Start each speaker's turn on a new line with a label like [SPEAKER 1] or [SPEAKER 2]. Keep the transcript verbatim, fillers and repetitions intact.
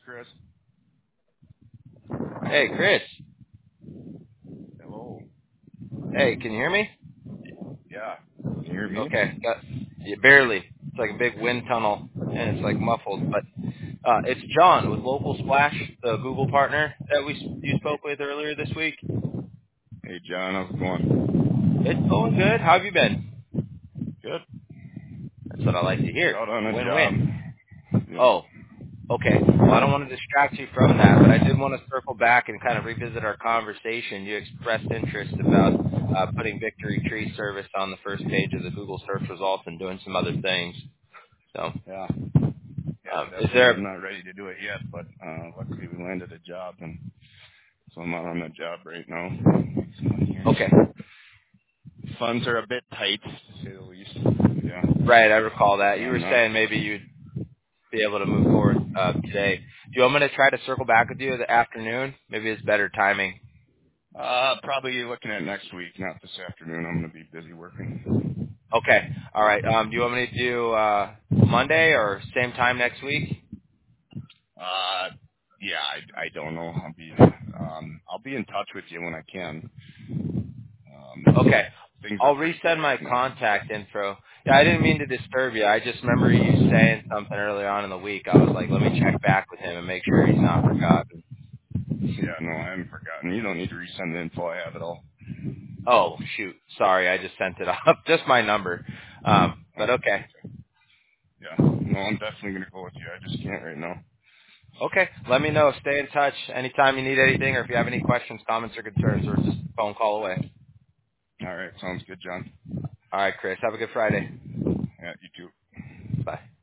[SPEAKER 1] Chris.
[SPEAKER 2] Hey, Chris.
[SPEAKER 1] Hello.
[SPEAKER 2] Hey, can you hear me?
[SPEAKER 1] Yeah. Can you hear me?
[SPEAKER 2] Okay. Got, yeah, barely. It's like a big wind tunnel, and it's like muffled. But uh, it's John with Local Splash, the Google partner that we you
[SPEAKER 1] Hey,
[SPEAKER 2] spoke with earlier this week.
[SPEAKER 1] hey, John. How's it going?
[SPEAKER 2] It's going good. How have you been?
[SPEAKER 1] Good.
[SPEAKER 2] That's what I like to
[SPEAKER 1] Just
[SPEAKER 2] hear.
[SPEAKER 1] out on a job.
[SPEAKER 2] Win-win.
[SPEAKER 1] Yep.
[SPEAKER 2] Oh, okay. Well, I don't want to distract you from that, but I did want to circle back and kind of revisit our conversation. You expressed interest about uh, putting Victory Tree Service on the first page of the Google search results and doing some other things. So,
[SPEAKER 1] Yeah. Yeah,
[SPEAKER 2] um, is
[SPEAKER 1] definitely.
[SPEAKER 2] there
[SPEAKER 1] I'm not ready to do it yet, but uh, luckily we landed a job, and so I'm out on the job right now. Make some money here.
[SPEAKER 2] okay?
[SPEAKER 1] So funds are a bit tight, to say the least. Yeah.
[SPEAKER 2] Right, I recall that.
[SPEAKER 1] But
[SPEAKER 2] You were
[SPEAKER 1] I'm not.
[SPEAKER 2] saying maybe you'd be able to move forward uh, today. Do you want me to try to circle back with you in the afternoon? Maybe it's better timing.
[SPEAKER 1] Uh, probably looking at next week, not this afternoon. I'm going to be busy working.
[SPEAKER 2] Okay. All right. Um, do you want me to do uh, Monday or same time next week?
[SPEAKER 1] Uh, yeah, I, I don't know. I'll be um, I'll be in touch with you when I can.
[SPEAKER 2] Okay.
[SPEAKER 1] Um, things are
[SPEAKER 2] I'll
[SPEAKER 1] pretty
[SPEAKER 2] resend
[SPEAKER 1] quiet
[SPEAKER 2] my
[SPEAKER 1] right now.
[SPEAKER 2] contact info. Yeah, I didn't mean to disturb you. I just remember you saying something early on in the week. I was like, let me check back with him and make sure he's not forgotten.
[SPEAKER 1] Yeah, no, I haven't forgotten. You don't need to resend the info. I have it all.
[SPEAKER 2] Oh, shoot. Sorry, I just sent it off. Just my number. Um,
[SPEAKER 1] Oh,
[SPEAKER 2] but okay.
[SPEAKER 1] okay. Yeah, no, I'm definitely gonna go with you. I just can't right now.
[SPEAKER 2] Okay. Let me know. Stay in touch anytime you need anything or if you have any questions, comments, or concerns, or just a phone call away.
[SPEAKER 1] All right, sounds good, John.
[SPEAKER 2] All right, Chris. Have a good Friday.
[SPEAKER 1] Yeah, you too.
[SPEAKER 2] Bye.